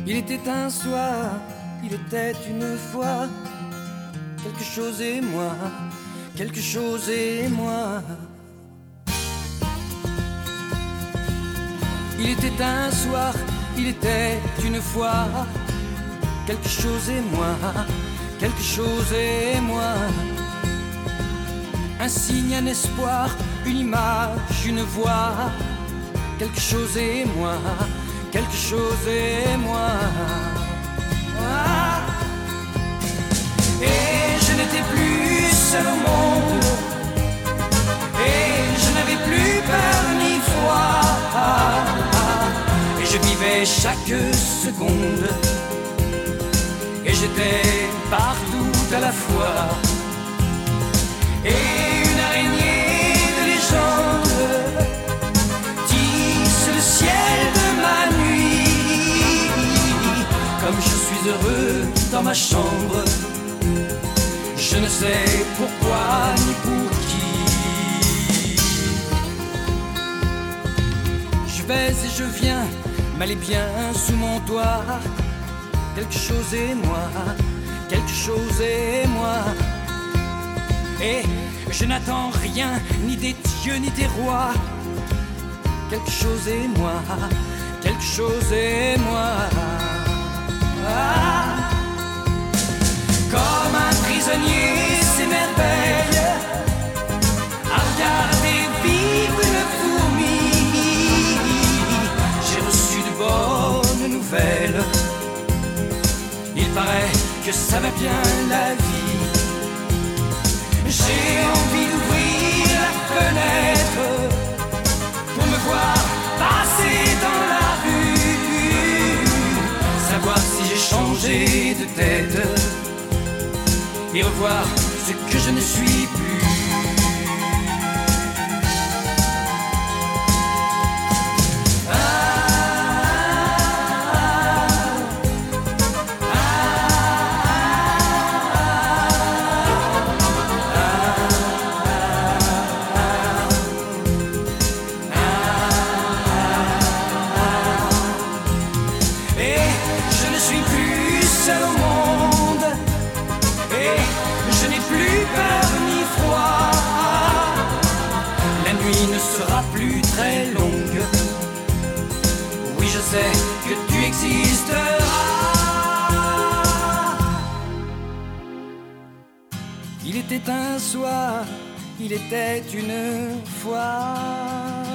Il était un soir, il était une fois, quelque chose et moi, quelque chose et moi. Il était un soir, il était une fois, quelque chose et moi, quelque chose et moi. Un signe, un espoir, une image, une voix, quelque chose et moi, quelque chose et moi. Ah. Et je n'étais plus seul au monde, et je n'avais plus peur ni froid, et je vivais chaque seconde, et j'étais partout à la fois. Et une araignée de légende tisse le ciel de ma nuit. Comme je suis heureux dans ma chambre, je ne sais pourquoi ni pour qui. Je vais et je viens, mal et bien sous mon toit. Quelque chose et moi, quelque chose et moi. Et je n'attends rien, ni des dieux, ni des rois. Quelque chose et moi, quelque chose et moi. Ah. Comme un prisonnier s'émerveille à regarder vivre une fourmi. J'ai reçu de bonnes nouvelles. Il paraît que ça va bien la vie. J'ai envie d'ouvrir la fenêtre pour me voir passer dans la rue, savoir si j'ai changé de tête et revoir ce que je ne suis plus. Je sais que tu existeras. Il était un soir, il était une fois.